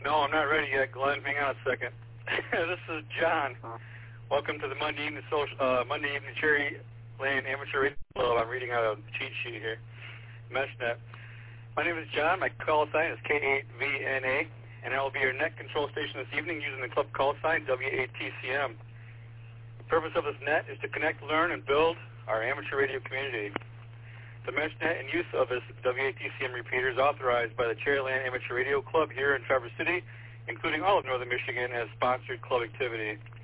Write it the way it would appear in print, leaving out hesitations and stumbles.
No, I'm not ready yet, Glenn. Hang on a second. This is John. Welcome to the Monday evening Cherry Lane Amateur Radio Club. I'm reading out a cheat sheet here. MeshNet. My name is John. My call sign is K8VNA, and I will be your net control station this evening using the club call sign W8TCM. The purpose of this net is to connect, learn, and build our amateur radio community. The MeshNet and use of this W8TCM repeater is authorized by the Cherryland Amateur Radio Club here in Traverse City, including all of Northern Michigan, as sponsored club activity.